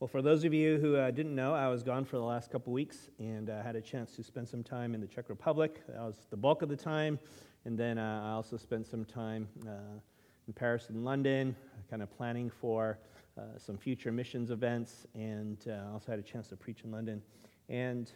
Well, for those of you who didn't know, I was gone for the last couple weeks and had a chance to spend some time in the Czech Republic. That was the bulk of the time. And then I also spent some time in Paris and London, kind of planning for some future missions events, and also had a chance to preach in London. And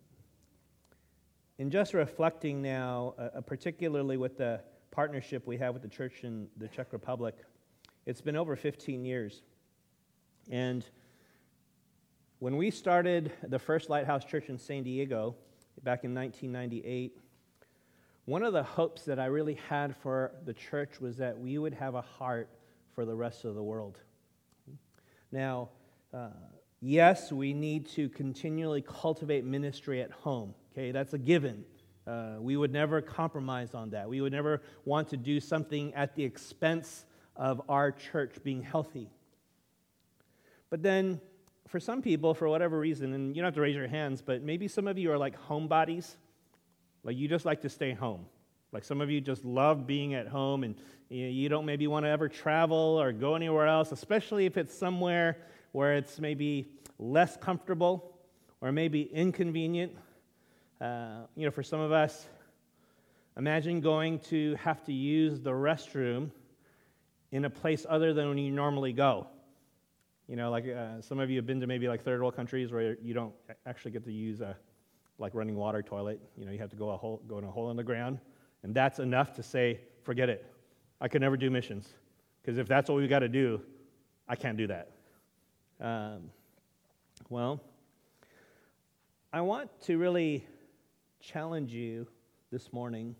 in just reflecting now, particularly with the partnership we have with the church in the Czech Republic, it's been over 15 years. And when we started the first Lighthouse Church in San Diego back in 1998, one of the hopes that I really had for the church was that we would have a heart for the rest of the world. Now, yes, we need to continually cultivate ministry at home. Okay, that's a given. We would never compromise on that. We would never want to do something at the expense of our church being healthy. But then, for some people, for whatever reason, and you don't have to raise your hands, but maybe some of you are like homebodies. Like you just like to stay home. Like some of you just love being at home, and you don't maybe want to ever travel or go anywhere else, especially if it's somewhere where it's maybe less comfortable or maybe inconvenient. For some of us, imagine going to have to use the restroom in a place other than when you normally go. Some of you have been to maybe like third world countries where you don't actually get to use a running water toilet. You have to go in a hole in the ground, and that's enough to say, forget it. I could never do missions, because if that's what we got to do, I can't do that. I want to really challenge you this morning.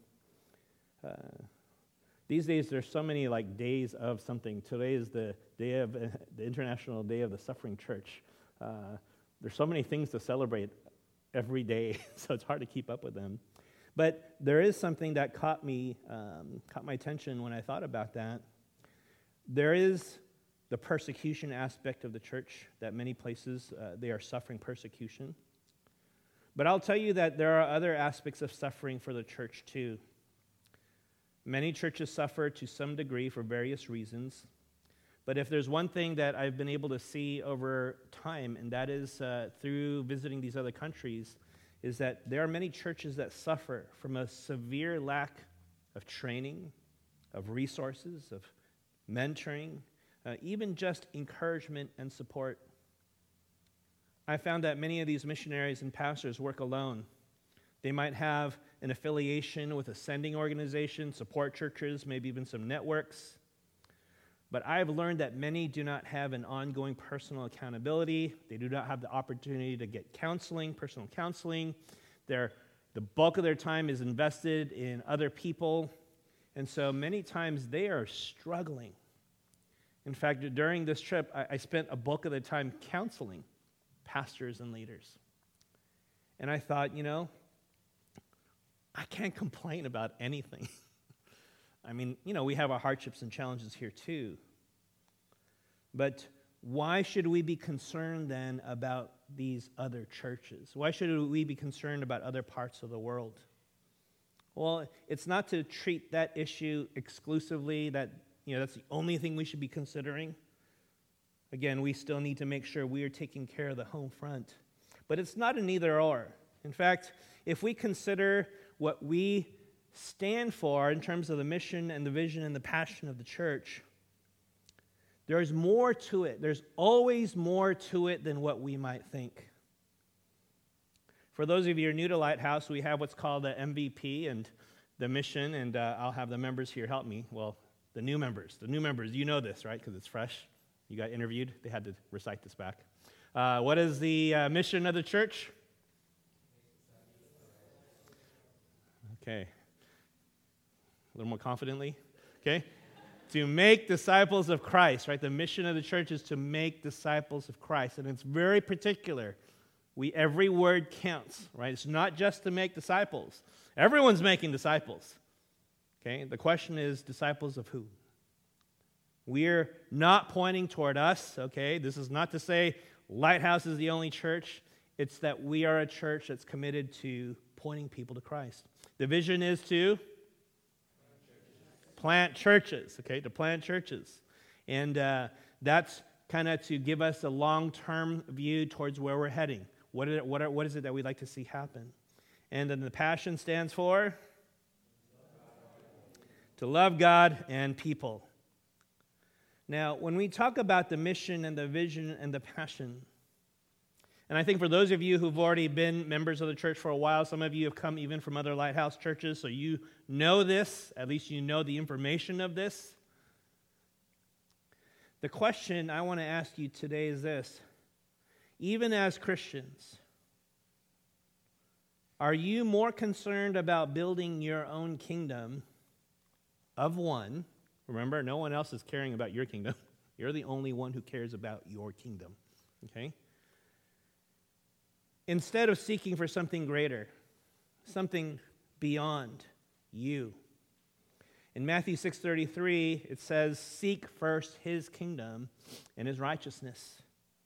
These days, there's so many days of something. Today is the day of the International Day of the Suffering Church. There's so many things to celebrate every day, so it's hard to keep up with them. But there is something that caught my attention when I thought about that. There is the persecution aspect of the church, that many places they are suffering persecution. But I'll tell you that there are other aspects of suffering for the church too. Many churches suffer to some degree for various reasons. But if there's one thing that I've been able to see over time, and that is through visiting these other countries, is that there are many churches that suffer from a severe lack of training, of resources, of mentoring, even just encouragement and support. I found that many of these missionaries and pastors work alone. They might have an affiliation with a sending organization, support churches, maybe even some networks. But I've learned that many do not have an ongoing personal accountability. They do not have the opportunity to get counseling, personal counseling. The bulk of their time is invested in other people. And so many times they are struggling. In fact, during this trip, I spent a bulk of the time counseling pastors and leaders. And I thought, I can't complain about anything. I mean, we have our hardships and challenges here too. But why should we be concerned then about these other churches? Why should we be concerned about other parts of the world? Well, it's not to treat that issue exclusively, that's the only thing we should be considering. Again, we still need to make sure we are taking care of the home front. But it's not an either or. In fact, if we consider what we stand for in terms of the mission and the vision and the passion of the church, there's more to it. There's always more to it than what we might think. For those of you who are new to Lighthouse, we have what's called the MVP and the mission, and I'll have the members here help me. Well, the new members, you know this, right? Because it's fresh. You got interviewed. They had to recite this back. What is the mission of the church? Okay. A little more confidently. Okay. To make disciples of Christ, right? The mission of the church is to make disciples of Christ. And it's very particular. Every word counts, right? It's not just to make disciples. Everyone's making disciples. Okay. The question is, disciples of who? We're not pointing toward us, okay? This is not to say Lighthouse is the only church. It's that we are a church that's committed to pointing people to Christ. The vision is to plant churches, okay? To plant churches. And that's kind of to give us a long-term view towards where we're heading. What is it that we'd like to see happen? And then the passion stands for? To love God and people. Now, when we talk about the mission and the vision and the passion, and I think for those of you who've already been members of the church for a while, some of you have come even from other Lighthouse churches, so you know this, at least you know the information of this. The question I want to ask you today is this: even as Christians, are you more concerned about building your own kingdom of one? Remember, no one else is caring about your kingdom. You're the only one who cares about your kingdom, okay? Instead of seeking for something greater, something beyond you. In Matthew 6:33, it says, "Seek first his kingdom and his righteousness."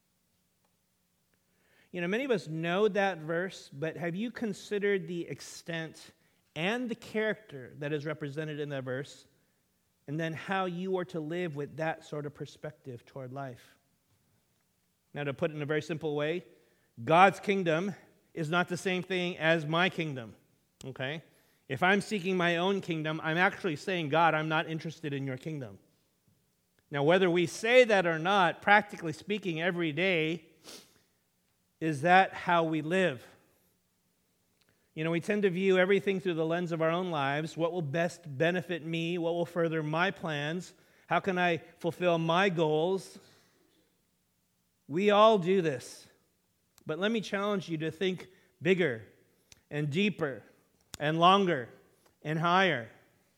You know, many of us know that verse, but have you considered the extent and the character that is represented in that verse, and then how you are to live with that sort of perspective toward life? Now, to put it in a very simple way, God's kingdom is not the same thing as my kingdom, okay? If I'm seeking my own kingdom, I'm actually saying, God, I'm not interested in your kingdom. Now, whether we say that or not, practically speaking, every day, is that how we live? You know, we tend to view everything through the lens of our own lives. What will best benefit me? What will further my plans? How can I fulfill my goals? We all do this. But let me challenge you to think bigger and deeper and longer and higher.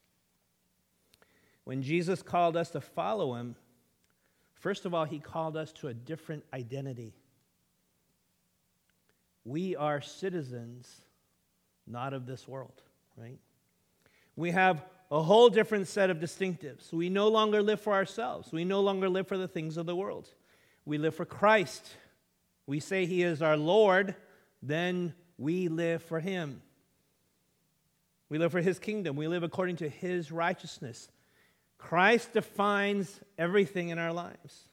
When Jesus called us to follow him, first of all, he called us to a different identity. We are citizens, not of this world, right? We have a whole different set of distinctives. We no longer live for ourselves. We no longer live for the things of the world. We live for Christ. We say he is our Lord, then we live for him. We live for his kingdom. We live according to his righteousness. Christ defines everything in our lives.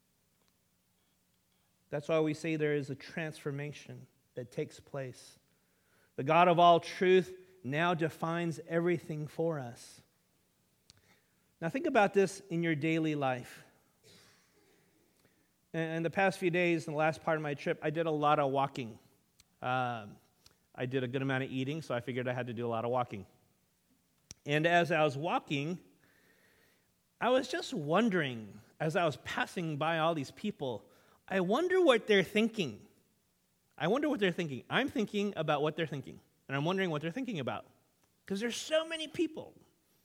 That's why we say there is a transformation that takes place. The God of all truth now defines everything for us. Now think about this in your daily life. And the past few days, in the last part of my trip, I did a lot of walking. I did a good amount of eating, so I figured I had to do a lot of walking. And as I was walking, I was just wondering, as I was passing by all these people, I wonder what they're thinking. I wonder what they're thinking. I'm thinking about what they're thinking, and I'm wondering what they're thinking about, because there's so many people.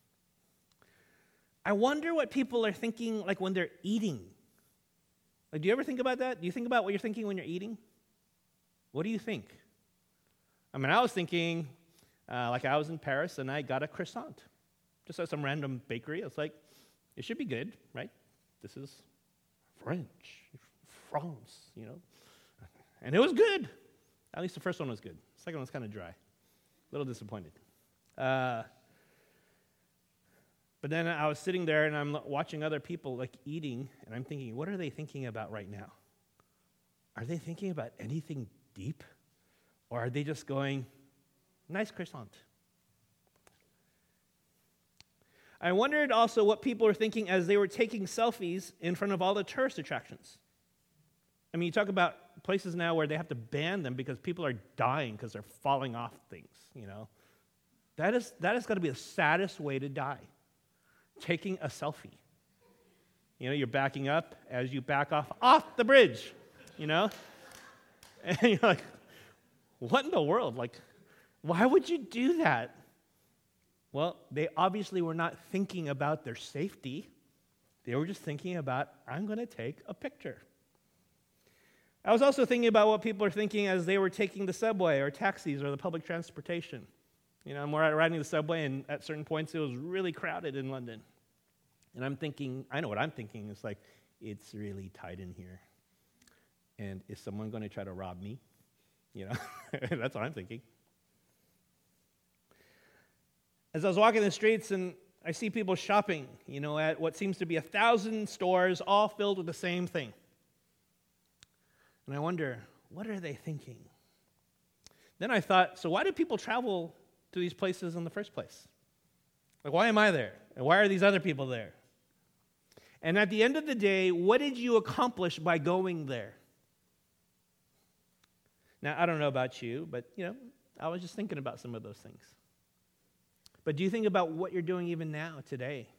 I wonder what people are thinking, like when they're eating. Like, do you ever think about that? Do you think about what you're thinking when you're eating? What do you think? I mean, I was thinking, like I was in Paris and I got a croissant, just at some random bakery. I was like, it should be good, right? This is French, France, you know. And it was good. At least the first one was good. The second one was kind of dry. A little disappointed. But then I was sitting there and I'm watching other people like eating, and I'm thinking, what are they thinking about right now? Are they thinking about anything deep? Or are they just going, nice croissant? I wondered also what people were thinking as they were taking selfies in front of all the tourist attractions. I mean, you talk about places now where they have to ban them because people are dying because they're falling off things, you know. That is got to be the saddest way to die, taking a selfie. You know, you're backing up as you back off the bridge, you know. And you're like, what in the world? Like, why would you do that? Well, they obviously were not thinking about their safety. They were just thinking about, I'm going to take a picture. I was also thinking about what people are thinking as they were taking the subway or taxis or the public transportation. You know, I'm riding the subway, and at certain points it was really crowded in London. And I'm thinking, I know what I'm thinking. It's like, it's really tight in here. And is someone going to try to rob me? You know, that's what I'm thinking. As I was walking the streets, and I see people shopping, at what seems to be 1,000 stores, all filled with the same thing. And I wonder, what are they thinking? Then I thought, so why do people travel to these places in the first place? Like, why am I there? And why are these other people there? And at the end of the day, what did you accomplish by going there? Now, I don't know about you, but, I was just thinking about some of those things. But do you think about what you're doing even now, today?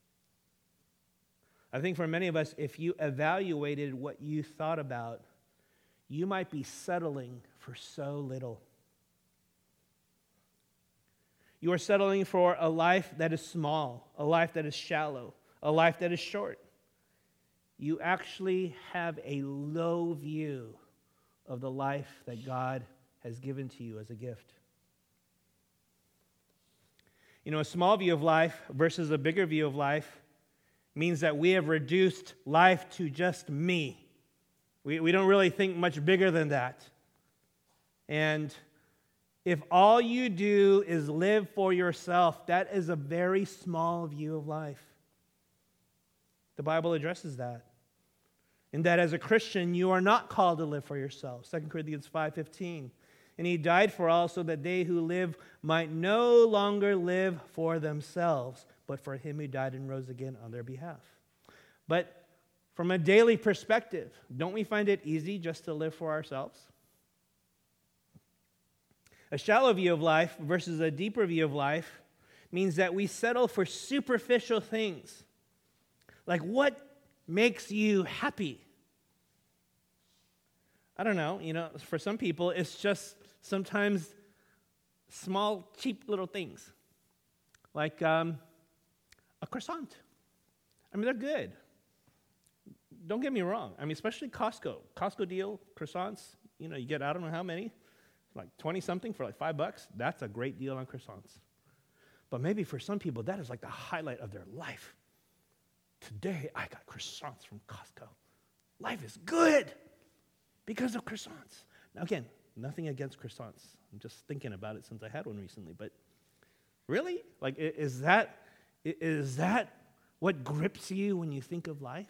I think for many of us, if you evaluated what you thought about, you might be settling for so little. You are settling for a life that is small, a life that is shallow, a life that is short. You actually have a low view of the life that God has given to you as a gift. A small view of life versus a bigger view of life means that we have reduced life to just me. We don't really think much bigger than that. And if all you do is live for yourself, that is a very small view of life. The Bible addresses that. And that as a Christian, you are not called to live for yourself. 2 Corinthians 5:15. And he died for all so that they who live might no longer live for themselves, but for him who died and rose again on their behalf. But from a daily perspective, don't we find it easy just to live for ourselves? A shallow view of life versus a deeper view of life means that we settle for superficial things. Like, what makes you happy? I don't know, for some people, it's just sometimes small, cheap little things. Like a croissant. They're good. Don't get me wrong. Especially Costco. Costco deal, croissants, you get, I don't know how many, like 20-something for like $5. That's a great deal on croissants. But maybe for some people, that is like the highlight of their life. Today, I got croissants from Costco. Life is good because of croissants. Now, again, nothing against croissants. I'm just thinking about it since I had one recently. But really? Like, is that what grips you when you think of life?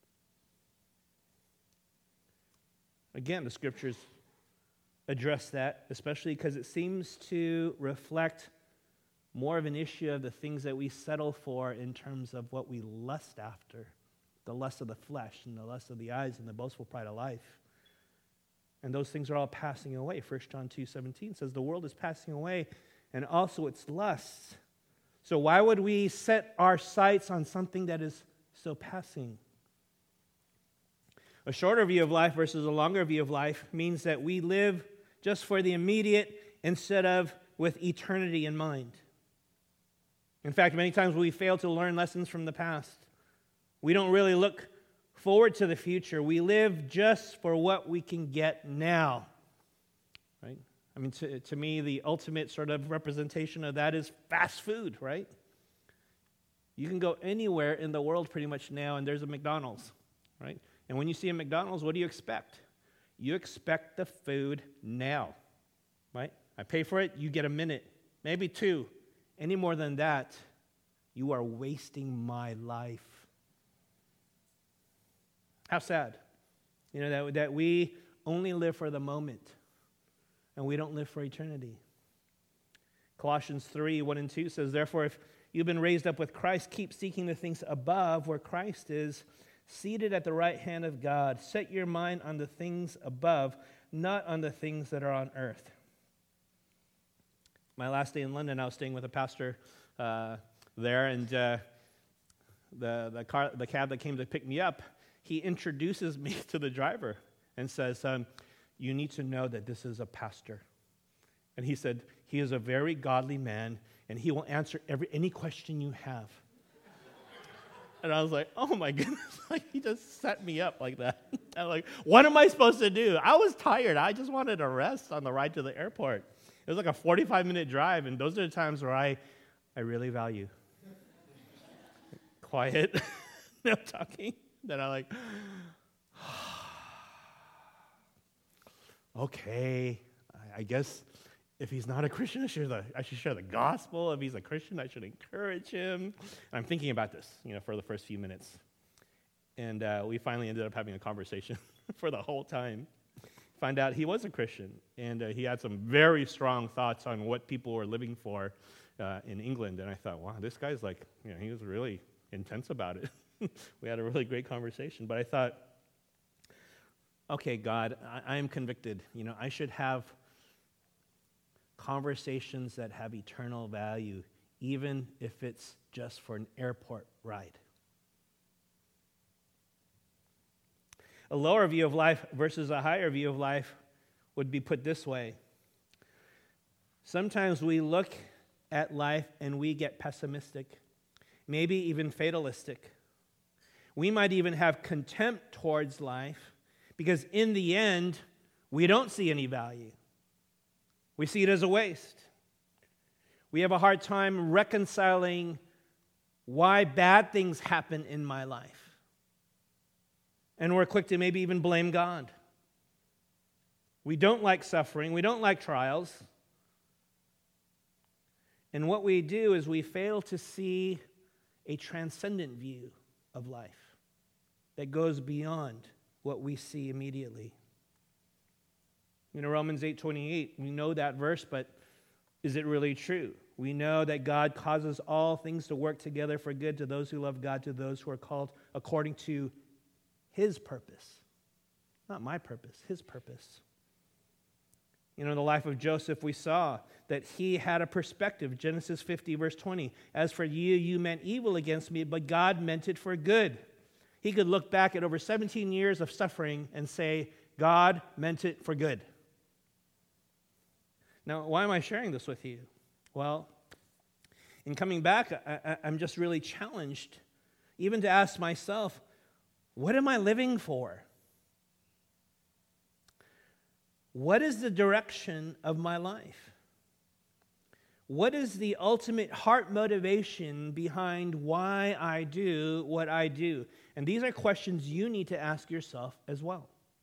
Again, the scriptures address that, especially because it seems to reflect more of an issue of the things that we settle for in terms of what we lust after, the lust of the flesh and the lust of the eyes and the boastful pride of life. And those things are all passing away. 1 John 2:17 says the world is passing away and also its lusts. So why would we set our sights on something that is so passing? A shorter view of life versus a longer view of life means that we live just for the immediate instead of with eternity in mind. In fact, many times we fail to learn lessons from the past. We don't really look forward to the future. We live just for what we can get now. Right? To me, the ultimate sort of representation of that is fast food, right? You can go anywhere in the world pretty much now, and there's a McDonald's, right? And when you see a McDonald's, what do you expect? You expect the food now, right? I pay for it, you get a minute, maybe 2. Any more than that, you are wasting my life. How sad, that we only live for the moment and we don't live for eternity. Colossians 3:1-2 says, therefore, if you've been raised up with Christ, keep seeking the things above where Christ is, seated at the right hand of God. Set your mind on the things above, not on the things that are on earth. My last day in London, I was staying with a pastor there, and the cab that came to pick me up, he introduces me to the driver and says, you need to know that this is a pastor. And he said, he is a very godly man, and he will answer any question you have. And I was like, oh my goodness, he just set me up like that. I'm like, what am I supposed to do? I was tired. I just wanted to rest on the ride to the airport. It was like a 45-minute drive, and those are the times where I really value quiet, no talking. Then I'm like, okay, I guess if he's not a Christian, I should share the gospel. If he's a Christian, I should encourage him. And I'm thinking about this, for the first few minutes. And we finally ended up having a conversation for the whole time. Find out he was a Christian, and he had some very strong thoughts on what people were living for in England. And I thought, wow, this guy's like, he was really intense about it. We had a really great conversation. But I thought, okay, God, I am convicted. I should have conversations that have eternal value, even if it's just for an airport ride. A lower view of life versus a higher view of life would be put this way. Sometimes we look at life and we get pessimistic, maybe even fatalistic. We might even have contempt towards life because in the end, we don't see any value. We see it as a waste. We have a hard time reconciling why bad things happen in my life. And we're quick to maybe even blame God. We don't like suffering. We don't like trials. And what we do is we fail to see a transcendent view of life that goes beyond what we see immediately. Romans 8:28, we know that verse, but is it really true? We know that God causes all things to work together for good to those who love God, to those who are called according to His purpose. Not my purpose, His purpose. In the life of Joseph, we saw that he had a perspective. Genesis 50, verse 20. As for you, you meant evil against me, but God meant it for good. He could look back at over 17 years of suffering and say, God meant it for good. Now, why am I sharing this with you? Well, in coming back, I'm just really challenged even to ask myself, what am I living for? What is the direction of my life? What is the ultimate heart motivation behind why I do what I do? And these are questions you need to ask yourself as well.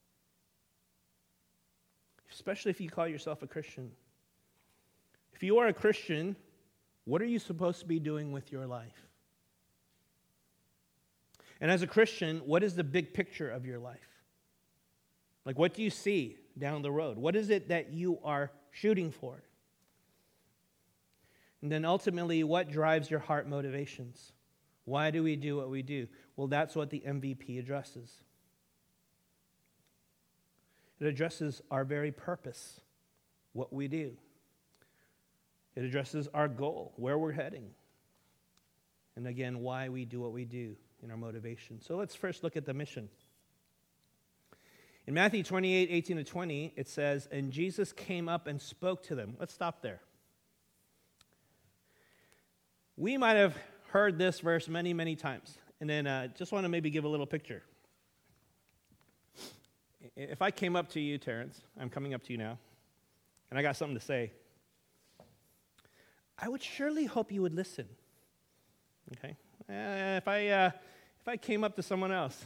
Especially if you call yourself a Christian. If you are a Christian, what are you supposed to be doing with your life? And as a Christian, what is the big picture of your life? Like, what do you see down the road? What is it that you are shooting for? And then ultimately, what drives your heart motivations? Why do we do what we do? Well, that's what the MVP addresses. It addresses our very purpose, what we do. It addresses our goal, where we're heading. And again, why we do what we do in our motivation. So let's first look at the mission. In Matthew 28, 18 to 20, it says, and Jesus came up and spoke to them. Let's stop there. We might have heard this verse many, many times. And then just want to maybe give a little picture. If I came up to you, Terrence, I'm coming up to you now, and I got something to say, I would surely hope you would listen. Okay? If I came up to someone else,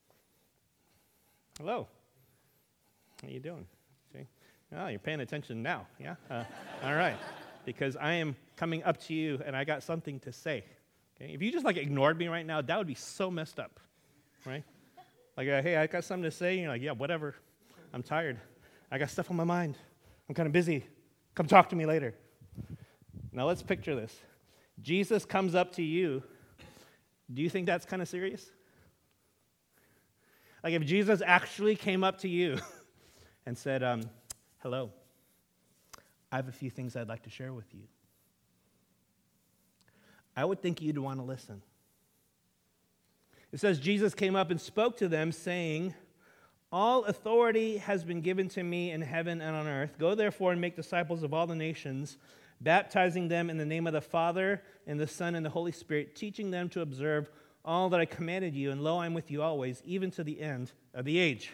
hello, how you doing? See? Oh, you're paying attention now, yeah? All right, because I am coming up to you, and I got something to say. Okay? If you just ignored me right now, that would be so messed up, right? Hey, I got something to say. You're like, yeah, whatever. I'm tired. I got stuff on my mind. I'm kind of busy. Come talk to me later. Now let's picture this. Jesus comes up to you. Do you think that's kind of serious? If Jesus actually came up to you and said, hello, I have a few things I'd like to share with you. I would think you'd want to listen. It says, Jesus came up and spoke to them, saying, all authority has been given to me in heaven and on earth. Go therefore and make disciples of all the nations, baptizing them in the name of the Father and the Son and the Holy Spirit, teaching them to observe all that I commanded you, and lo, I'm with you always, even to the end of the age.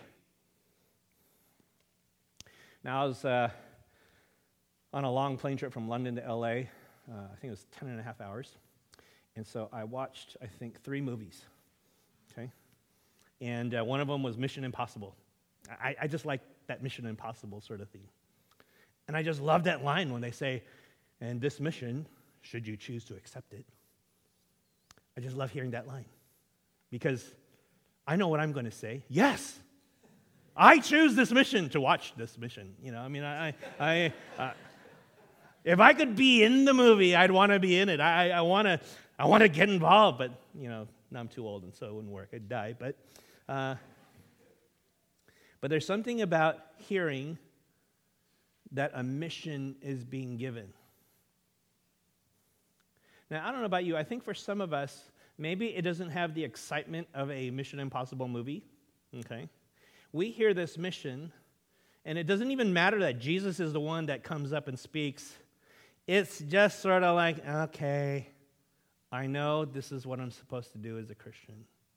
Now, I was on a long plane trip from London to LA. I think it was 10 and a half hours. And so I watched, I think, 3 movies. Okay? And one of them was Mission Impossible. I just like that Mission Impossible sort of thing. And I just love that line when they say, and this mission, should you choose to accept it. I just love hearing that line because I know what I'm going to say. Yes, I choose this mission to watch this mission. You know, I mean, if I could be in the movie, I'd want to be in it. I want to get involved, but you know, now I'm too old, and so it wouldn't work. I'd die. But there's something about hearing that a mission is being given. Now, I don't know about you. I think for some of us, maybe it doesn't have the excitement of a Mission Impossible movie. Okay, we hear this mission, and it doesn't even matter that Jesus is the one that comes up and speaks. It's just sort of like, okay, I know this is what I'm supposed to do as a Christian.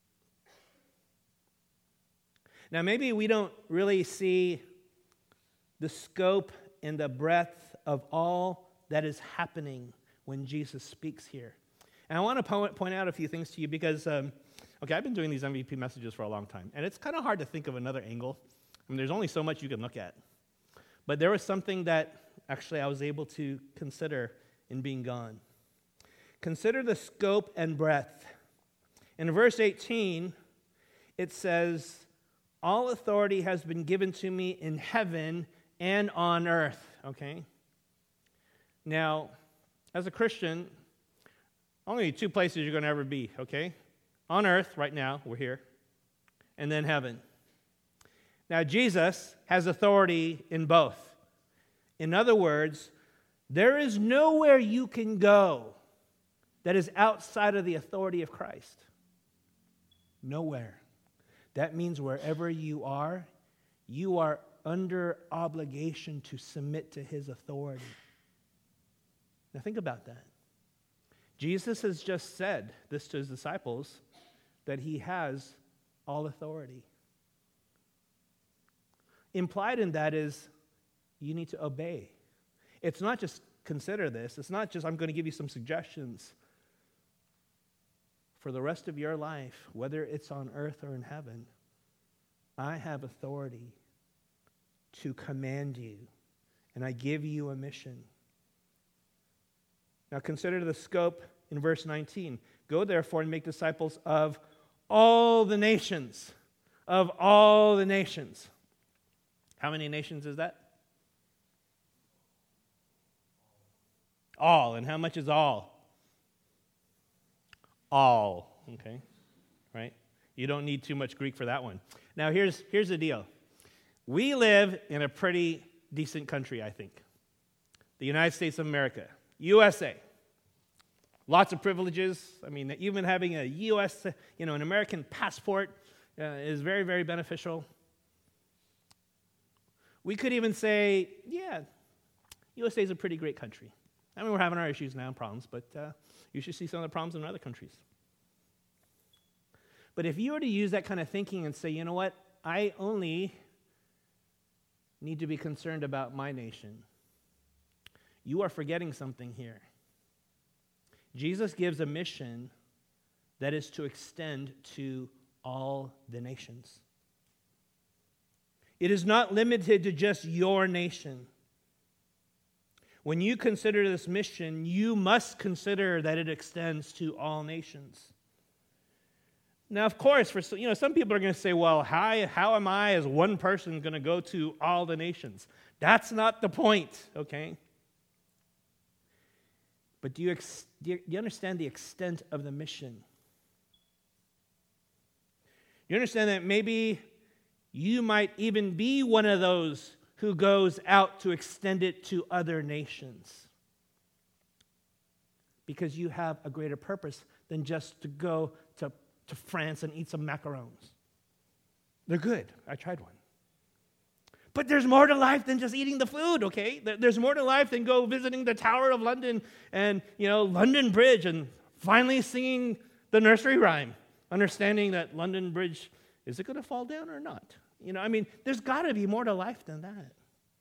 Now, maybe we don't really see the scope and the breadth of all that is happening when Jesus speaks here. And I want to point out a few things to you because, I've been doing these MVP messages for a long time, and it's kind of hard to think of another angle. I mean, there's only so much you can look at. But there was something that actually I was able to consider in being gone. Consider the scope and breadth. In verse 18, it says, all authority has been given to me in heaven and on earth, okay? Now, as a Christian, only two places you're going to ever be, okay? On earth, right now, we're here, and then heaven. Now, Jesus has authority in both. In other words, there is nowhere you can go that is outside of the authority of Christ. Nowhere. That means wherever you are under obligation to submit to his authority. Now think about that. Jesus has just said this to his disciples, that he has all authority. Implied in that is you need to obey. It's not just consider this. It's not just I'm going to give you some suggestions. For the rest of your life, whether it's on earth or in heaven, I have authority to command you, and I give you a mission. Now consider the scope in verse 19. Go therefore and make disciples of all the nations. Of all the nations. How many nations is that? All. And how much is all? All. Okay. Right? You don't need too much Greek for that one. Now here's the deal. We live in a pretty decent country, I think. The United States of America. USA. Lots of privileges. I mean, even having a U.S., an American passport is very, very beneficial. We could even say, yeah, USA is a pretty great country. I mean, we're having our issues now and problems, but you should see some of the problems in other countries. But if you were to use that kind of thinking and say, you know what, I only need to be concerned about my nation, you are forgetting something here. Jesus gives a mission that is to extend to all the nations. It is not limited to just your nation. When you consider this mission, you must consider that it extends to all nations. Now, of course, for some people are going to say, well, how am I as one person going to go to all the nations? That's not the point, okay? But do you understand the extent of the mission? You understand that maybe you might even be one of those who goes out to extend it to other nations. Because you have a greater purpose than just to go to France and eat some macarons. They're good. I tried one. But there's more to life than just eating the food, okay? There's more to life than go visiting the Tower of London and, London Bridge and finally singing the nursery rhyme, understanding that London Bridge, is it going to fall down or not? There's got to be more to life than that.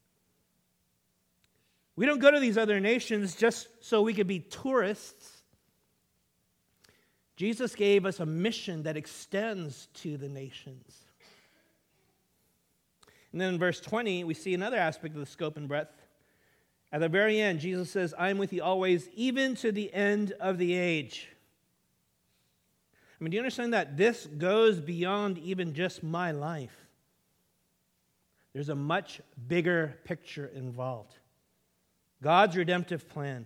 We don't go to these other nations just so we could be tourists. Jesus gave us a mission that extends to the nations. And then in verse 20, we see another aspect of the scope and breadth. At the very end, Jesus says, I am with you always, even to the end of the age. I mean, do you understand that this goes beyond even just my life? There's a much bigger picture involved. God's redemptive plan.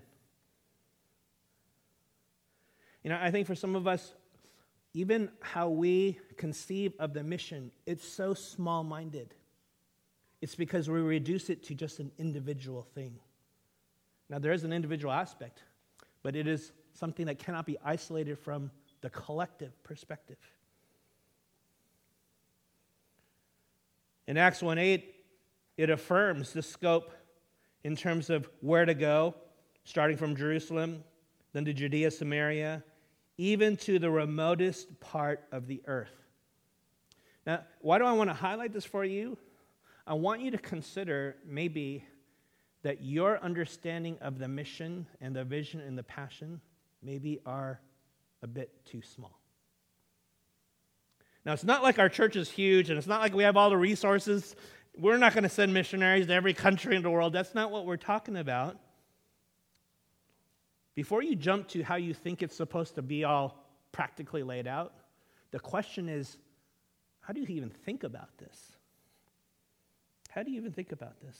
I think for some of us, even how we conceive of the mission, it's so small-minded. It's because we reduce it to just an individual thing. Now, there is an individual aspect, but it is something that cannot be isolated from the collective perspective. In Acts 1:8, it affirms the scope in terms of where to go, starting from Jerusalem, then to Judea, Samaria, even to the remotest part of the earth. Now, why do I want to highlight this for you? I want you to consider maybe that your understanding of the mission and the vision and the passion maybe are a bit too small. Now, it's not like our church is huge, and it's not like we have all the resources. We're not going to send missionaries to every country in the world. That's not what we're talking about. Before you jump to how you think it's supposed to be all practically laid out, the question is, how do you even think about this? How do you even think about this?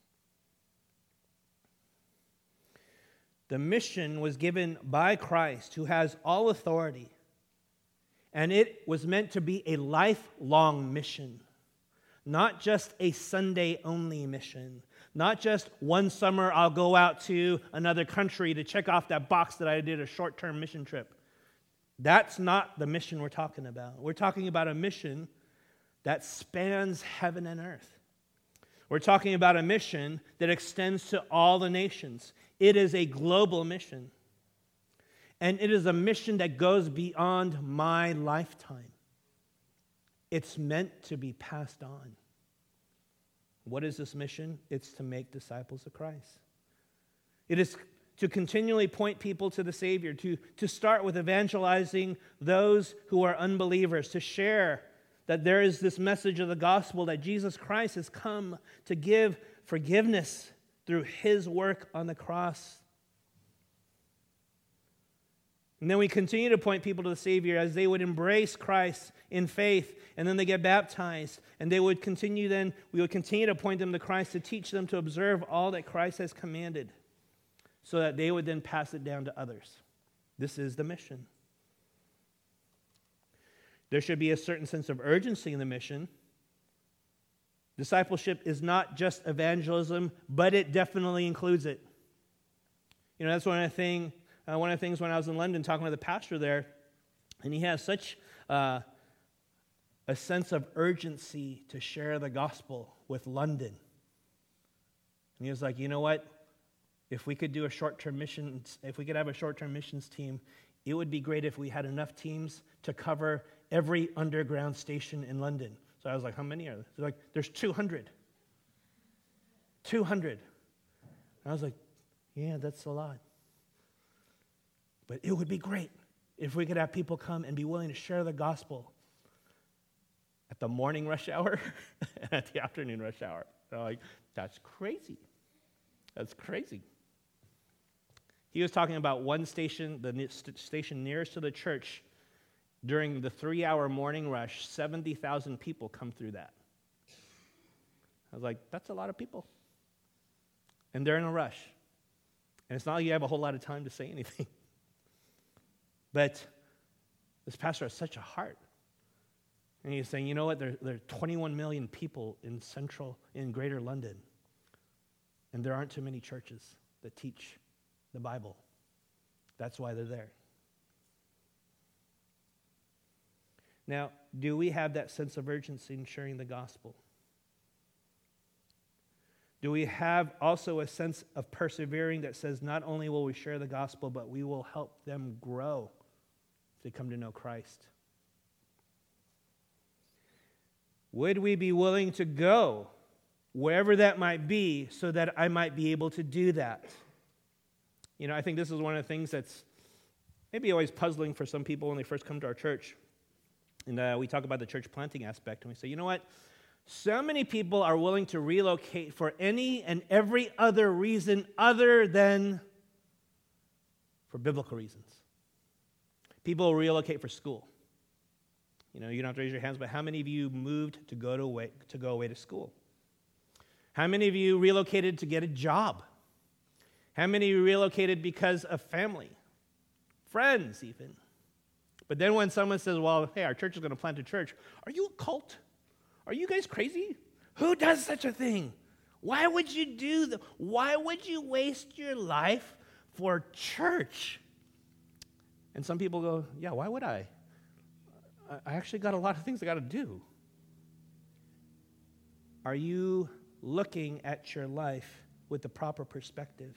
The mission was given by Christ, who has all authority, and it was meant to be a lifelong mission, not just a Sunday-only mission, not just one summer I'll go out to another country to check off that box that I did a short-term mission trip. That's not the mission we're talking about. We're talking about a mission that spans heaven and earth. We're talking about a mission that extends to all the nations. It is a global mission. And it is a mission that goes beyond my lifetime. It's meant to be passed on. What is this mission? It's to make disciples of Christ. It is to continually point people to the Savior, to start with evangelizing those who are unbelievers, to share that there is this message of the gospel that Jesus Christ has come to give forgiveness through his work on the cross. And then we continue to point people to the Savior as they would embrace Christ in faith, and then they get baptized, and we would continue to point them to Christ, to teach them to observe all that Christ has commanded, so that they would then pass it down to others. This is the mission. There should be a certain sense of urgency in the mission. Discipleship is not just evangelism, but it definitely includes it. That's one of the things when I was in London talking to the pastor there, and he has such a sense of urgency to share the gospel with London. And he was like, you know what? If we could have a short-term missions team, it would be great if we had enough teams to cover every underground station in London. So I was like, how many are there? They're like, there's 200. 200. And I was like, yeah, that's a lot. But it would be great if we could have people come and be willing to share the gospel at the morning rush hour and at the afternoon rush hour. They're like, that's crazy. That's crazy. He was talking about one station, the station nearest to the church. During the 3-hour morning rush, 70,000 people come through that. I was like, that's a lot of people. And they're in a rush. And it's not like you have a whole lot of time to say anything. But this pastor has such a heart. And he's saying, you know what, there are 21 million people in greater London. And there aren't too many churches that teach the Bible. That's why they're there. Now, do we have that sense of urgency in sharing the gospel? Do we have also a sense of persevering that says not only will we share the gospel, but we will help them grow to come to know Christ? Would we be willing to go wherever that might be so that I might be able to do that? I think this is one of the things that's maybe always puzzling for some people when they first come to our church. And we talk about the church planting aspect, and we say, you know what? So many people are willing to relocate for any and every other reason other than for biblical reasons. People will relocate for school. You don't have to raise your hands, but how many of you moved to go away to school? How many of you relocated to get a job? How many of you relocated because of family? Friends, even. But then when someone says, well, hey, our church is going to plant a church, are you a cult? Are you guys crazy? Who does such a thing? Why would you do that? Why would you waste your life for church? And some people go, yeah, why would I? I actually got a lot of things I got to do. Are you looking at your life with the proper perspective?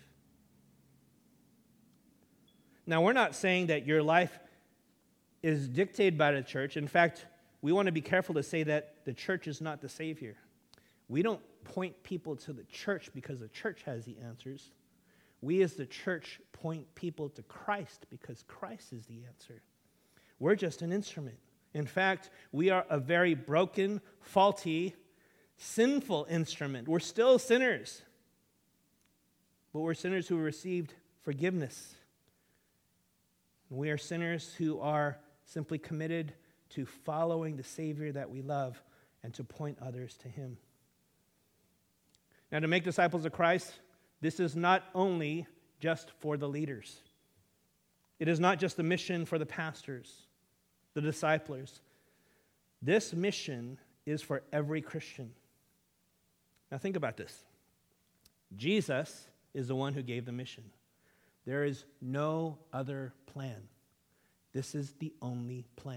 Now, we're not saying that your life is dictated by the church. In fact, we want to be careful to say that the church is not the Savior. We don't point people to the church because the church has the answers. We as the church point people to Christ because Christ is the answer. We're just an instrument. In fact, we are a very broken, faulty, sinful instrument. We're still sinners, but we're sinners who received forgiveness. We are sinners who are simply committed to following the Savior that we love and to point others to Him. Now, to make disciples of Christ, this is not only just for the leaders. It is not just the mission for the pastors, the disciplers. This mission is for every Christian. Now, think about this. Jesus is the one who gave the mission. There is no other plan. This is the only plan.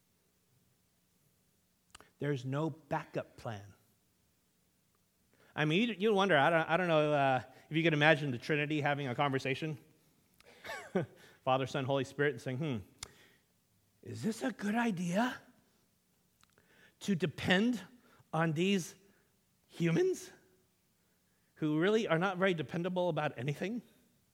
There's no backup plan. I mean, you wonder, I don't know if you could imagine the Trinity having a conversation. Father, Son, Holy Spirit, and saying, is this a good idea to depend on these humans who really are not very dependable about anything?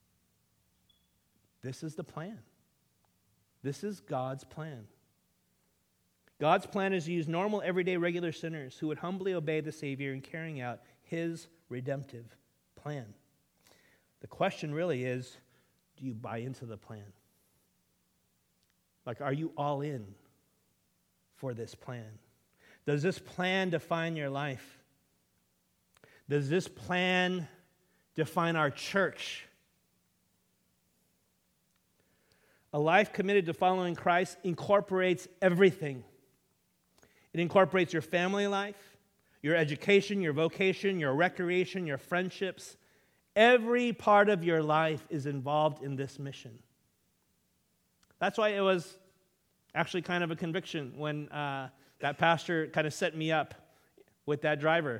This is the plan. This is God's plan. God's plan is to use normal, everyday, regular sinners who would humbly obey the Savior in carrying out His redemptive plan. The question really is, do you buy into the plan? Like, are you all in for this plan? Does this plan define your life? Does this plan define our church? A life committed to following Christ incorporates everything. It incorporates your family life, your education, your vocation, your recreation, your friendships. Every part of your life is involved in this mission. That's why it was actually kind of a conviction when that pastor kind of set me up with that driver.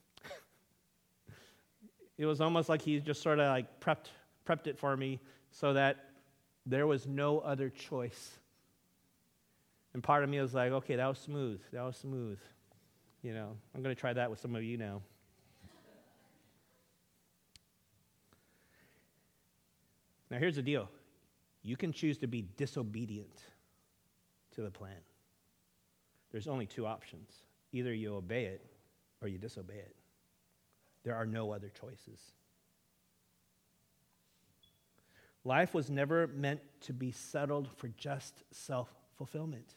It was almost like he just sort of like prepped it for me so that there was no other choice. And part of me was like, okay, that was smooth. I'm going to try that with some of you now. Now, here's the deal. You can choose to be disobedient to the plan. There's only two options. Either you obey it or you disobey it. There are no other choices. Life was never meant to be settled for just self-fulfillment.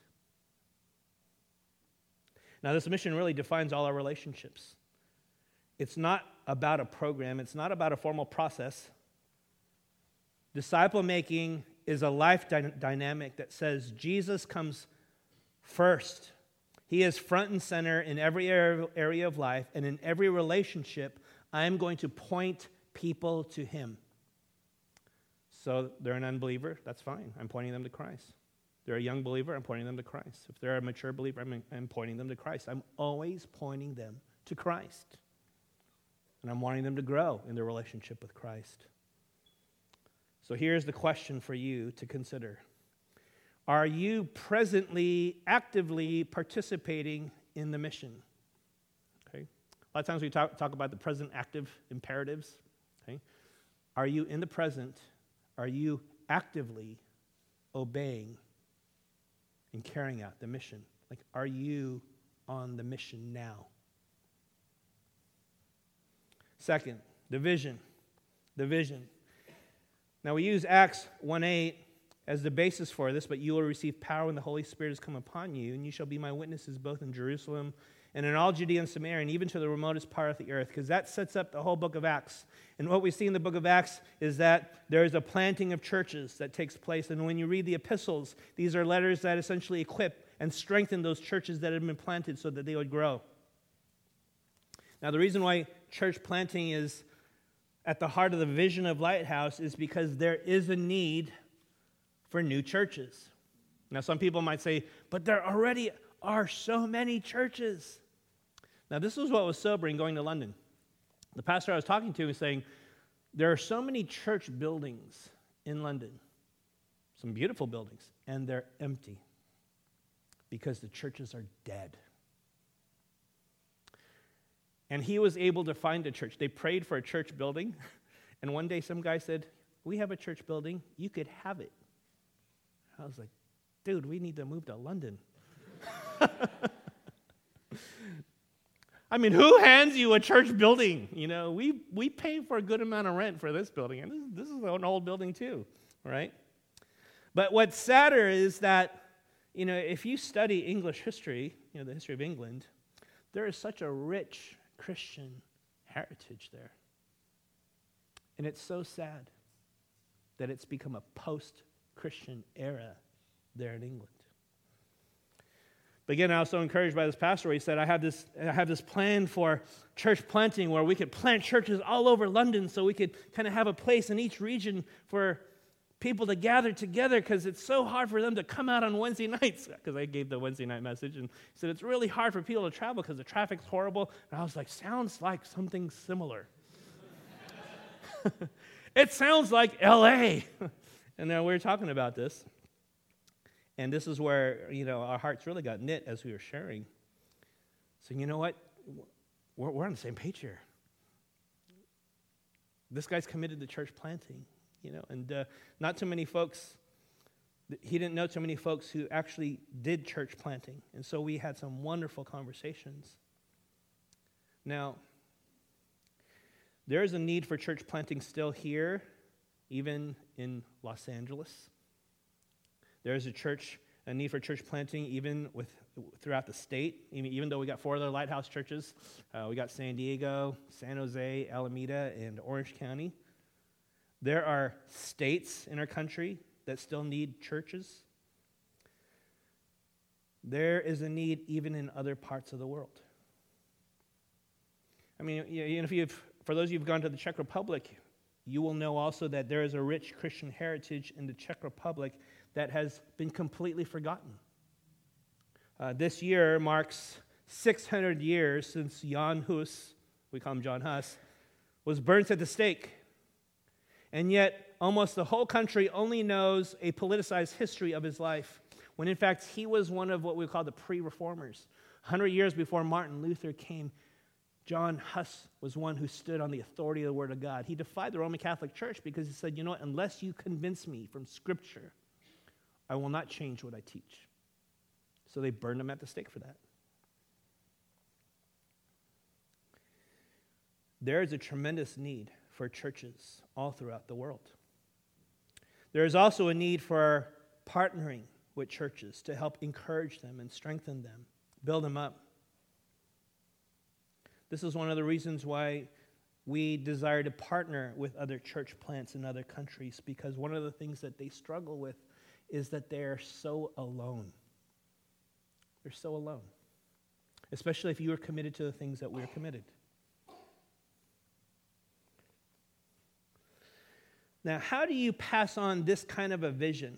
Now, this mission really defines all our relationships. It's not about a program. It's not about a formal process. Disciple making is a life dynamic that says Jesus comes first. He is front and center in every area of life, and in every relationship, I am going to point people to Him. So they're an unbeliever, that's fine. I'm pointing them to Christ. They're a young believer, I'm pointing them to Christ. If they're a mature believer, I'm pointing them to Christ. I'm always pointing them to Christ. And I'm wanting them to grow in their relationship with Christ. So here's the question for you to consider. Are you presently, actively participating in the mission? Okay. A lot of times we talk about the present active imperatives. Okay. Are you in the present? Are you actively obeying and carrying out the mission? Like, are you on the mission now? Second, the vision. The vision. Now we use Acts 1:8 as the basis for this, but you will receive power when the Holy Spirit has come upon you, and you shall be my witnesses both in Jerusalem and in all Judea and Samaria, and even to the remotest part of the earth, because that sets up the whole book of Acts. And what we see in the book of Acts is that there is a planting of churches that takes place, and when you read the epistles, these are letters that essentially equip and strengthen those churches that have been planted so that they would grow. Now, the reason why church planting is at the heart of the vision of Lighthouse is because there is a need for new churches. Now, some people might say, but there already are so many churches. Now, this is what was sobering going to London. The pastor I was talking to was saying, there are so many church buildings in London, some beautiful buildings, and they're empty because the churches are dead. And he was able to find a church. They prayed for a church building, and one day some guy said, we have a church building, you could have it. I was like, dude, we need to move to London. I mean, who hands you a church building? You know, we pay for a good amount of rent for this building, and this is an old building too, right? But what's sadder is that, you know, if you study English history, you know, the history of England, there is such a rich Christian heritage there. And it's so sad that it's become a post-Christian era there in England. But again, I was so encouraged by this pastor where he said, I have this plan for church planting where we could plant churches all over London so we could kind of have a place in each region for people to gather together because it's so hard for them to come out on Wednesday nights. Because I gave the Wednesday night message and he said, it's really hard for people to travel because the traffic's horrible. And I was like, sounds like something similar. It sounds like L.A. And then we were talking about this. And this is where, you know, our hearts really got knit as we were sharing. So, you know what? We're on the same page here. This guy's committed to church planting, you know, and not too many folks, he didn't know too many folks who actually did church planting. And so we had some wonderful conversations. Now, there is a need for church planting still here, even in Los Angeles. There is a need for church planting even throughout the state, even though we got 4 other Lighthouse churches. We got San Diego, San Jose, Alameda, and Orange County. There are states in our country that still need churches. There is a need even in other parts of the world. I mean, for those of you who've gone to the Czech Republic, you will know also that there is a rich Christian heritage in the Czech Republic that has been completely forgotten. This year marks 600 years since Jan Hus, we call him John Huss, was burnt at the stake. And yet, almost the whole country only knows a politicized history of his life, when in fact he was one of what we call the pre-reformers. 100 years before Martin Luther came, John Huss was one who stood on the authority of the Word of God. He defied the Roman Catholic Church because he said, you know what, unless you convince me from Scripture, I will not change what I teach. So they burned him at the stake for that. There is a tremendous need for churches all throughout the world. There is also a need for partnering with churches to help encourage them and strengthen them, build them up. This is one of the reasons why we desire to partner with other church plants in other countries, because one of the things that they struggle with is that they're so alone. They're so alone, especially if you are committed to the things that we are committed. Now, how do you pass on this kind of a vision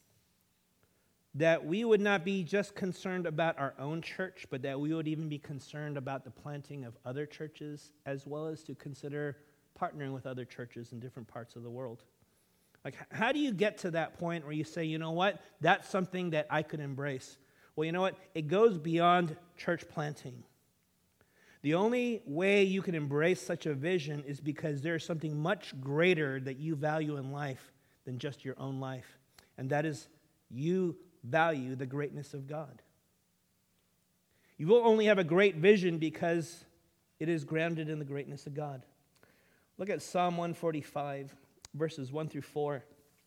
that we would not be just concerned about our own church, but that we would even be concerned about the planting of other churches, as well as to consider partnering with other churches in different parts of the world? Like, how do you get to that point where you say, you know what, that's something that I could embrace? Well, you know what, it goes beyond church planting. The only way you can embrace such a vision is because there's something much greater that you value in life than just your own life. And that is, you value the greatness of God. You will only have a great vision because it is grounded in the greatness of God. Look at Psalm 145, verses 1 through 4.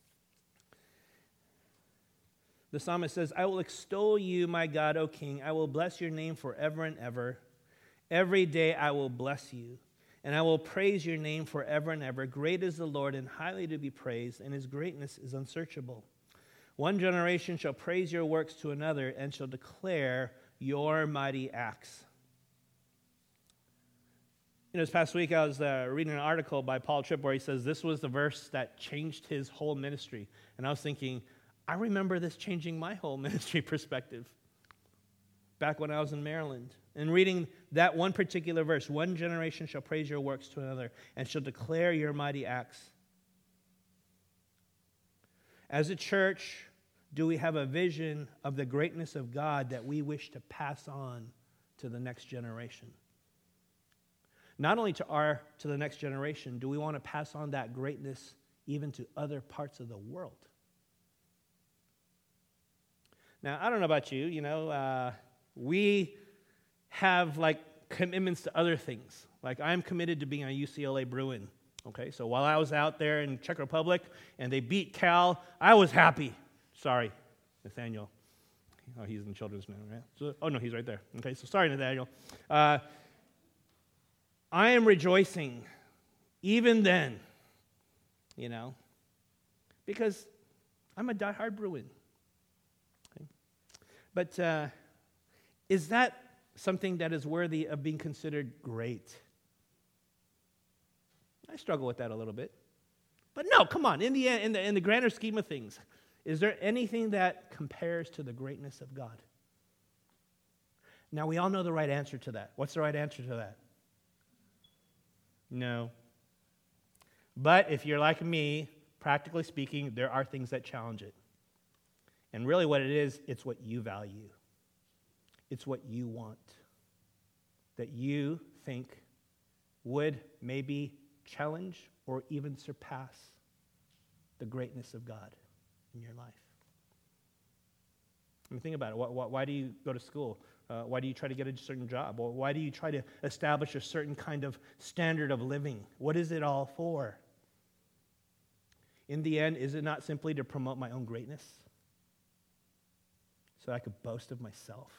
The psalmist says, I will extol you, my God, O King. I will bless your name forever and ever. Every day I will bless you, and I will praise your name forever and ever. Great is the Lord, and highly to be praised, and his greatness is unsearchable. One generation shall praise your works to another, and shall declare your mighty acts. This past week I was reading an article by Paul Tripp where he says this was the verse that changed his whole ministry. And I was thinking, I remember this changing my whole ministry perspective back when I was in Maryland. And reading that one particular verse, one generation shall praise your works to another and shall declare your mighty acts. As a church, do we have a vision of the greatness of God that we wish to pass on to the next generation? Not only to the next generation, do we want to pass on that greatness even to other parts of the world? Now, I don't know about you, we have commitments to other things. Like I'm committed to being a UCLA Bruin. Okay, so while I was out there in Czech Republic and they beat Cal, I was happy. Sorry, Nathaniel. Oh, he's in children's now, right? So, no, he's right there. Okay, so sorry, Nathaniel. I am rejoicing even then, because I'm a diehard Bruin. Okay? But is that something that is worthy of being considered great? I struggle with that a little bit. But no, come on, in the end, in the grander scheme of things, is there anything that compares to the greatness of God? Now, we all know the right answer to that. What's the right answer to that? No. But if you're like me, practically speaking, there are things that challenge it. And really what it is, it's what you value. It's what you want. That you think would maybe challenge or even surpass the greatness of God in your life. I mean, think about it. Why do you go to school? Why do you try to get a certain job? Or why do you try to establish a certain kind of standard of living? What is it all for? In the end, is it not simply to promote my own greatness? So I could boast of myself?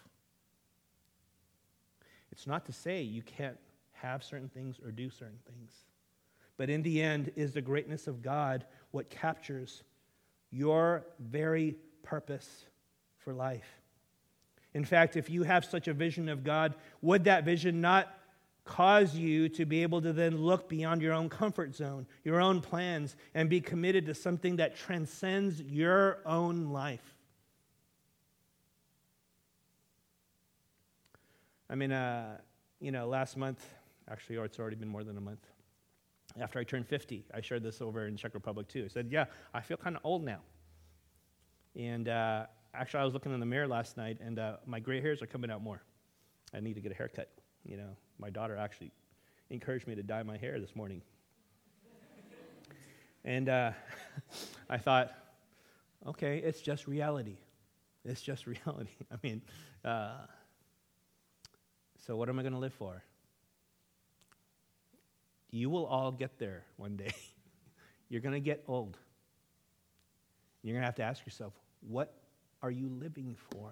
It's not to say you can't have certain things or do certain things. But in the end, is the greatness of God what captures your very purpose for life? In fact, if you have such a vision of God, would that vision not cause you to be able to then look beyond your own comfort zone, your own plans, and be committed to something that transcends your own life? I mean, last month, actually, or it's already been more than a month, after I turned 50, I shared this over in Czech Republic too. I said, yeah, I feel kind of old now. And actually, I was looking in the mirror last night, and my gray hairs are coming out more. I need to get a haircut. My daughter actually encouraged me to dye my hair this morning. And I thought, okay, it's just reality. It's just reality. I mean, so what am I going to live for? You will all get there one day. You're going to get old. You're going to have to ask yourself, what are you living for?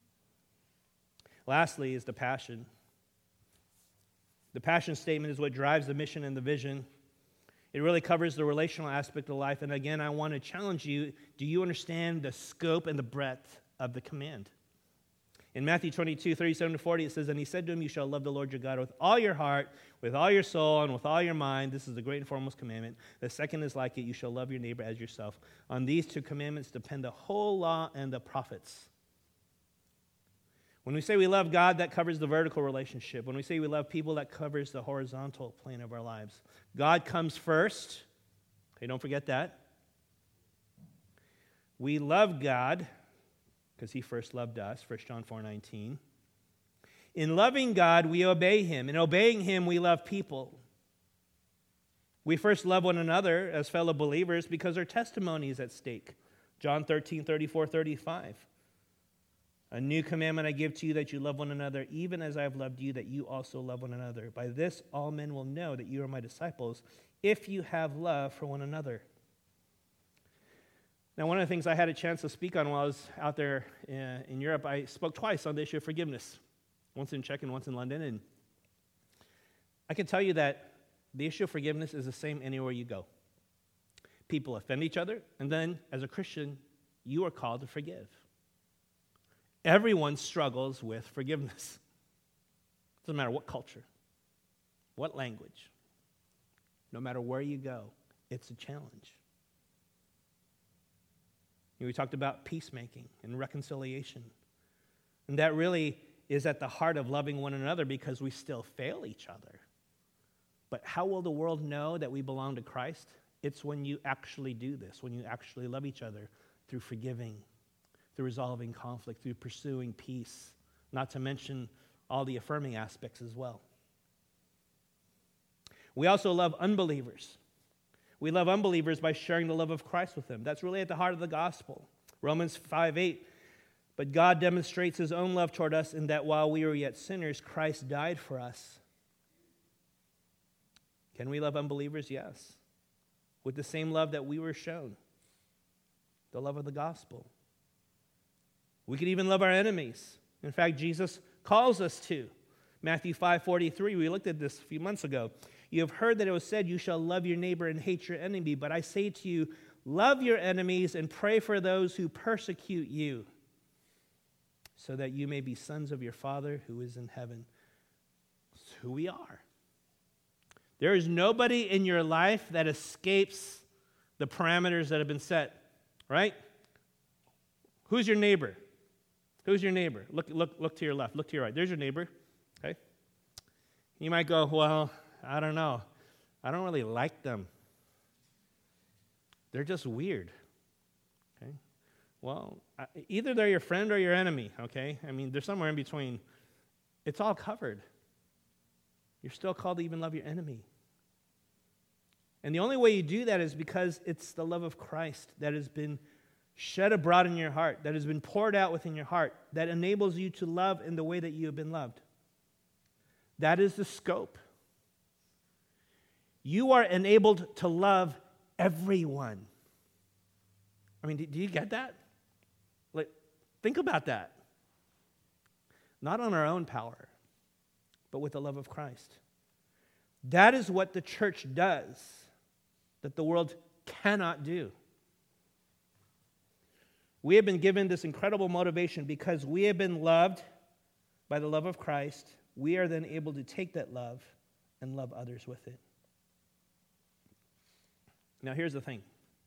Lastly is the passion. The passion statement is what drives the mission and the vision. It really covers the relational aspect of life. And again, I want to challenge you, do you understand the scope and the breadth of the command? In Matthew 22, 37-40, it says, and he said to him, you shall love the Lord your God with all your heart, with all your soul, and with all your mind. This is the great and foremost commandment. The second is like it, you shall love your neighbor as yourself. On these two commandments depend the whole law and the prophets. When we say we love God, that covers the vertical relationship. When we say we love people, that covers the horizontal plane of our lives. God comes first. Okay, don't forget that. We love God because he first loved us, 1 John 4:19. In loving God, we obey him. In obeying him, we love people. We first love one another as fellow believers because our testimony is at stake. John 13:34-35. A new commandment I give to you, that you love one another, even as I have loved you, that you also love one another. By this all men will know that you are my disciples, if you have love for one another. Now, one of the things I had a chance to speak on while I was out there in Europe, I spoke twice on the issue of forgiveness, once in Czech and once in London, and I can tell you that the issue of forgiveness is the same anywhere you go. People offend each other, and then, as a Christian, you are called to forgive. Everyone struggles with forgiveness. Doesn't matter what culture, what language, no matter where you go, it's a challenge. We talked about peacemaking and reconciliation. And that really is at the heart of loving one another, because we still fail each other. But how will the world know that we belong to Christ? It's when you actually do this, when you actually love each other through forgiving, through resolving conflict, through pursuing peace, not to mention all the affirming aspects as well. We also love unbelievers. We love unbelievers by sharing the love of Christ with them. That's really at the heart of the gospel. Romans 5:8, but God demonstrates his own love toward us in that while we were yet sinners, Christ died for us. Can we love unbelievers? Yes. With the same love that we were shown, the love of the gospel. We could even love our enemies. In fact, Jesus calls us to. Matthew 5:43, we looked at this a few months ago. You have heard that it was said, you shall love your neighbor and hate your enemy. But I say to you, love your enemies and pray for those who persecute you, so that you may be sons of your Father who is in heaven. It's who we are. There is nobody in your life that escapes the parameters that have been set, right? Who's your neighbor? Who's your neighbor? Look to your left. Look to your right. There's your neighbor. Okay. You might go, well, I don't know. I don't really like them. They're just weird. Okay. Well, either they're your friend or your enemy. Okay. I mean, there's somewhere in between. It's all covered. You're still called to even love your enemy. And the only way you do that is because it's the love of Christ that has been shed abroad in your heart, that has been poured out within your heart, that enables you to love in the way that you have been loved. That is the scope. You are enabled to love everyone. I mean, do you get that? Like, think about that. Not on our own power, but with the love of Christ. That is what the church does, that the world cannot do. We have been given this incredible motivation because we have been loved by the love of Christ. We are then able to take that love and love others with it. Now, here's the thing.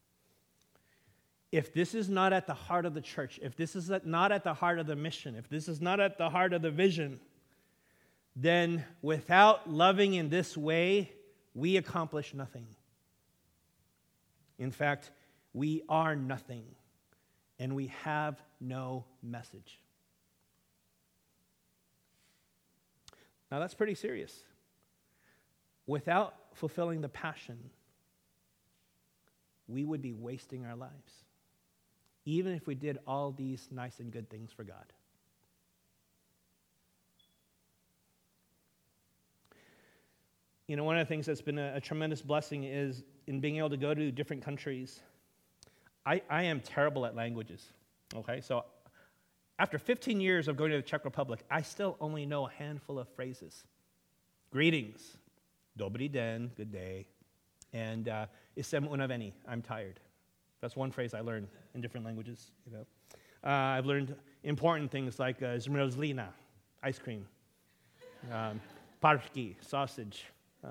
If this is not at the heart of the church, if this is not at the heart of the mission, if this is not at the heart of the vision, then without loving in this way, we accomplish nothing. In fact, we are nothing, and we have no message. Now, that's pretty serious. Without fulfilling the passion, we would be wasting our lives, even if we did all these nice and good things for God. You know, one of the things that's been a tremendous blessing is in being able to go to different countries. I am terrible at languages, okay? So after 15 years of going to the Czech Republic, I still only know a handful of phrases. Greetings, dobrý den, good day, and jsem unavený, I'm tired. That's one phrase I learned in different languages, you know. I've learned important things like zmrzlina, ice cream, parky, sausage,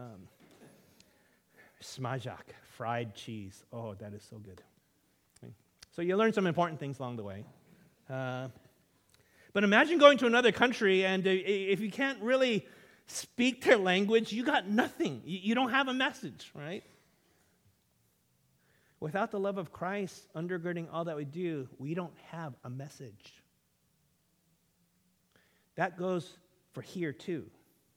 smažák, fried cheese. Oh, that is so good. Okay. So you learn some important things along the way. But imagine going to another country, and if you can't really speak their language, you got nothing. You don't have a message, right? Without the love of Christ undergirding all that we do, we don't have a message. That goes for here too.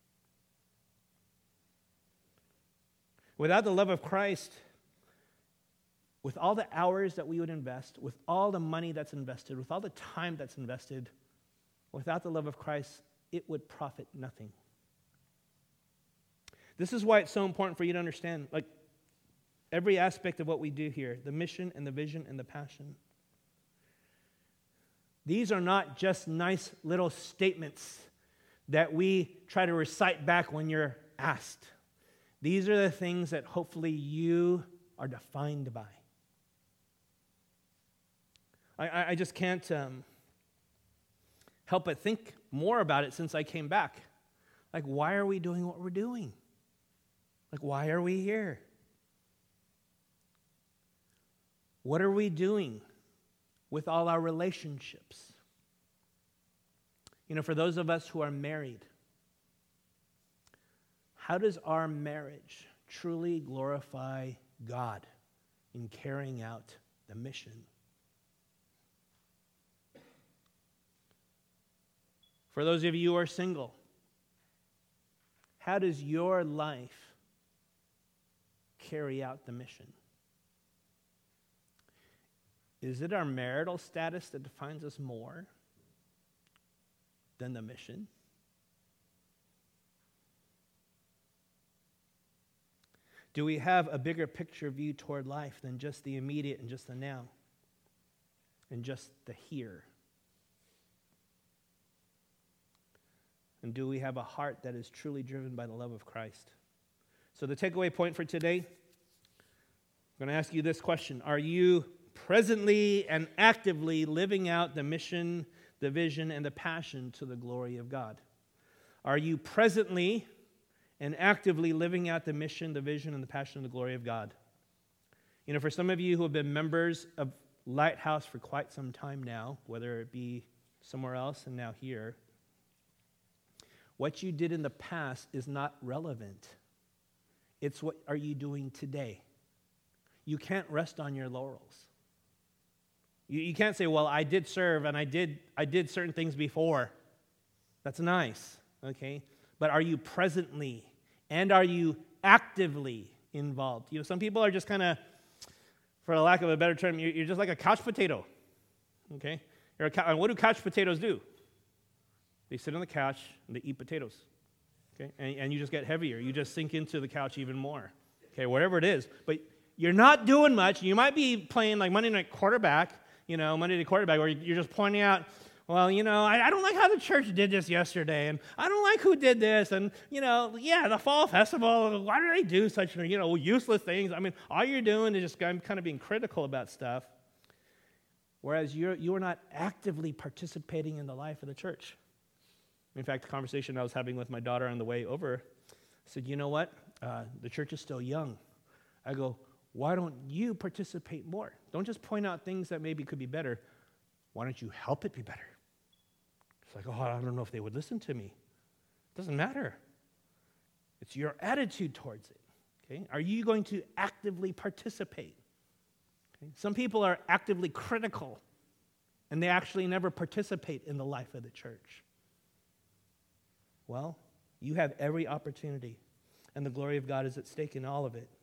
Without the love of Christ, with all the hours that we would invest, with all the money that's invested, with all the time that's invested, Without the love of Christ, it would profit nothing. This is why it's so important for you to understand, like, every aspect of what we do here, the mission and the vision and the passion. These are not just nice little statements that we try to recite back when you're asked. These are the things that hopefully you are defined by. I just can't help but think more about it since I came back. Like, why are we doing what we're doing? Like, why are we here? What are we doing with all our relationships? You know, for those of us who are married, how does our marriage truly glorify God in carrying out the mission? For those of you who are single, how does your life carry out the mission? Is it our marital status that defines us more than the mission? Do we have a bigger picture view toward life than just the immediate and just the now and just the here? And do we have a heart that is truly driven by the love of Christ? So the takeaway point for today, I'm going to ask you this question. Are you presently and actively living out the mission, the vision, and the passion to the glory of God? Are you presently and actively living out the mission, the vision, and the passion and the glory of God? You know, for some of you who have been members of Lighthouse for quite some time now, whether it be somewhere else and now here, what you did in the past is not relevant. It's what are you doing today. You can't rest on your laurels. You can't say, well, I did serve and I did certain things before. That's nice, okay? But are you presently and are you actively involved? You know, some people are just kind of, for a lack of a better term, you're just like a couch potato, okay? And what do couch potatoes do? They sit on the couch and they eat potatoes, okay? And you just get heavier. You just sink into the couch even more, okay? Whatever it is. But you're not doing much. You might be playing like Monday Night Quarterback, Monday Night Quarterback, where you're just pointing out, well, I don't like how the church did this yesterday, and I don't like who did this, and, the fall festival, why do they do such, useless things? I mean, all you're doing is just kind of being critical about stuff, whereas you're not actively participating in the life of the church. In fact, the conversation I was having with my daughter on the way over, I said, you know what? The church is still young. I go, why don't you participate more? Don't just point out things that maybe could be better. Why don't you help it be better? It's like, oh, I don't know if they would listen to me. It doesn't matter. It's your attitude towards it. Okay? Are you going to actively participate? Okay? Some people are actively critical, and they actually never participate in the life of the church. Well, you have every opportunity, and the glory of God is at stake in all of it.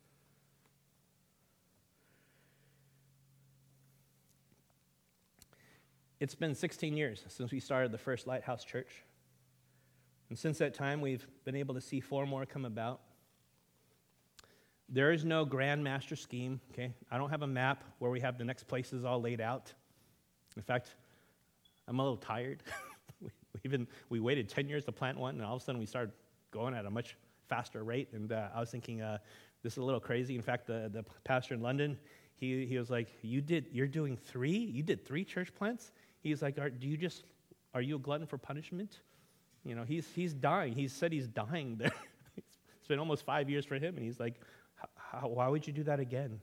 It's been 16 years since we started the first Lighthouse Church. And since that time, we've been able to see 4 more come about. There is no grand master scheme, okay? I don't have a map where we have the next places all laid out. In fact, I'm a little tired. We waited 10 years to plant one, and all of a sudden we started going at a much faster rate. And I was thinking, this is a little crazy. In fact, the pastor in London, he was like, you're doing 3? You did 3 church plants? He's like, are you a glutton for punishment? He's dying. He said he's dying there. It's been almost 5 years for him, and he's like, why would you do that again?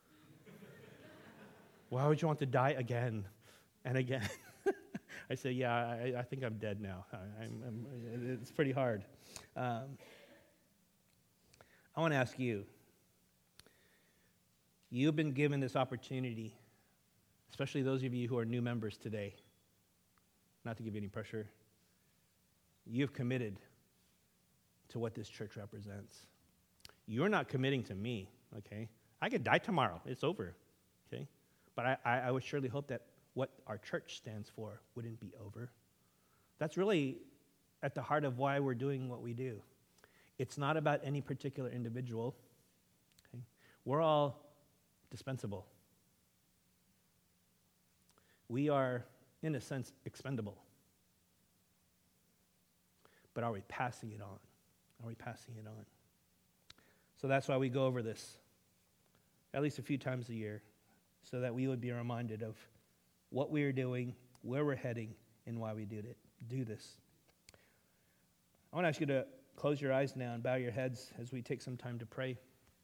Why would you want to die again and again? I say, yeah, I think I'm dead now. It's pretty hard. I want to ask you, you've been given this opportunity, especially those of you who are new members today, not to give you any pressure, you've committed to what this church represents. You're not committing to me, okay? I could die tomorrow. It's over, okay? But I would surely hope that what our church stands for wouldn't be over. That's really at the heart of why we're doing what we do. It's not about any particular individual. Okay? We're all dispensable. We are, in a sense, expendable. But are we passing it on? Are we passing it on? So that's why we go over this at least a few times a year, so that we would be reminded of what we are doing, where we're heading, and why we do this. I want to ask you to close your eyes now and bow your heads as we take some time to pray.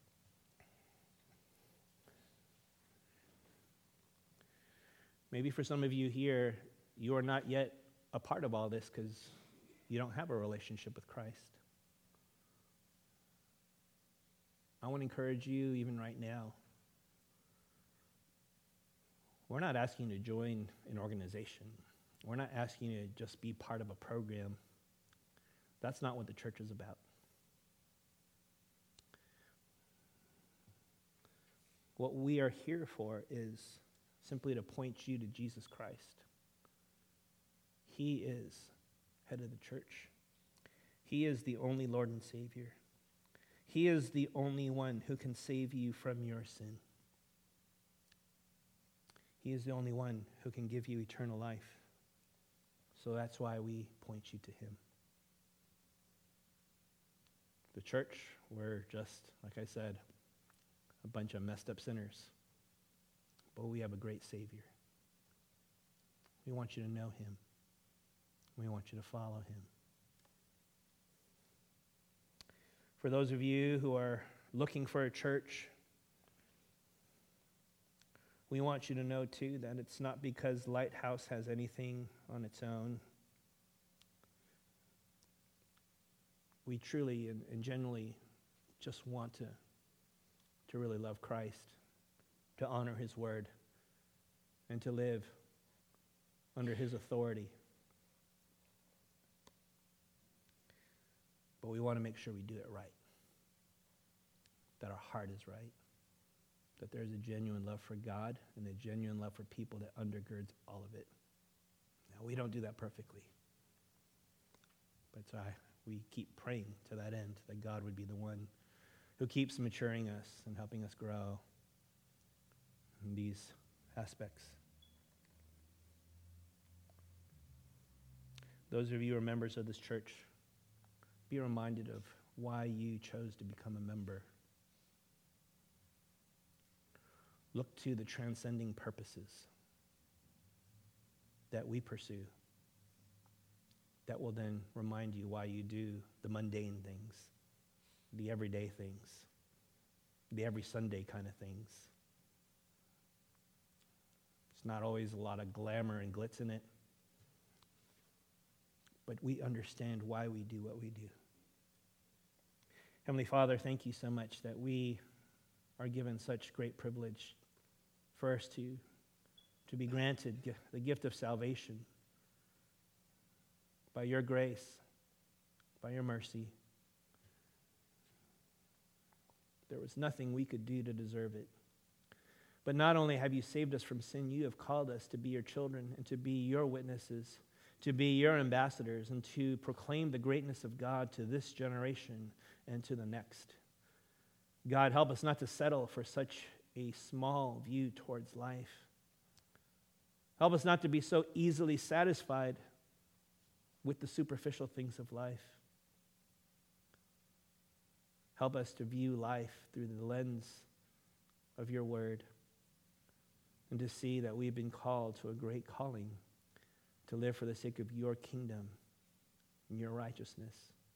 Maybe for some of you here, you are not yet a part of all this because you don't have a relationship with Christ. I want to encourage you even right now. We're not asking you to join an organization. We're not asking you to just be part of a program. That's not what the church is about. What we are here for is simply to point you to Jesus Christ. He is head of the church. He is the only Lord and Savior. He is the only one who can save you from your sin. He is the only one who can give you eternal life. So that's why we point you to him. The church, we're just, like I said, a bunch of messed up sinners. But we have a great Savior. We want you to know him. We want you to follow him. For those of you who are looking for a church, we want you to know, too, that it's not because Lighthouse has anything on its own. We truly and genuinely just want to really love Christ, to honor his word, and to live under his authority. But we want to make sure we do it right, that our heart is right, that there's a genuine love for God and a genuine love for people that undergirds all of it. Now, we don't do that perfectly, but we keep praying to that end, that God would be the one who keeps maturing us and helping us grow in these aspects. Those of you who are members of this church, be reminded of why you chose to become a member. Look to the transcending purposes that we pursue that will then remind you why you do the mundane things, the everyday things, the every Sunday kind of things. It's not always a lot of glamour and glitz in it, but we understand why we do what we do. Heavenly Father, thank you so much that we are given such great privilege, first to be granted the gift of salvation by your grace, by your mercy. There was nothing we could do to deserve it. But not only have you saved us from sin, you have called us to be your children and to be your witnesses, to be your ambassadors, and to proclaim the greatness of God to this generation and to the next. God, help us not to settle for such a small view towards life. Help us not to be so easily satisfied with the superficial things of life. Help us to view life through the lens of your word and to see that we've been called to a great calling to live for the sake of your kingdom and your righteousness.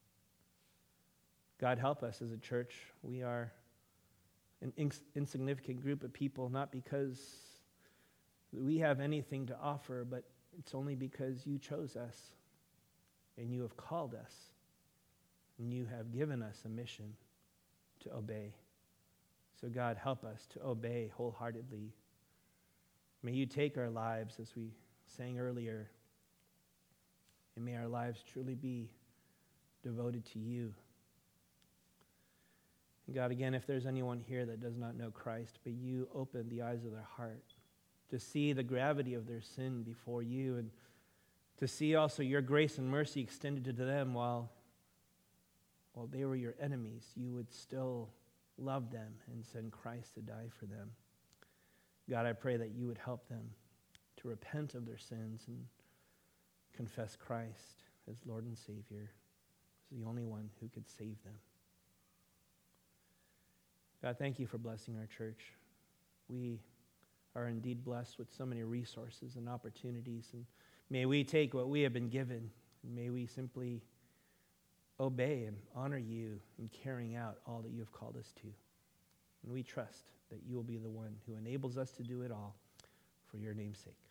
God, help us as a church. We are an insignificant group of people, not because we have anything to offer, but it's only because you chose us and you have called us and you have given us a mission to obey. So God, help us to obey wholeheartedly. May you take our lives, as we sang earlier, and may our lives truly be devoted to you. And God, again, if there's anyone here that does not know Christ, may you open the eyes of their heart to see the gravity of their sin before you and to see also your grace and mercy extended to them while they were your enemies. You would still love them and send Christ to die for them. God, I pray that you would help them to repent of their sins and confess Christ as Lord and Savior, as the only one who could save them. God, thank you for blessing our church. We are indeed blessed with so many resources and opportunities, and may we take what we have been given, and may we simply obey and honor you in carrying out all that you have called us to. And we trust that you will be the one who enables us to do it all for your name's sake.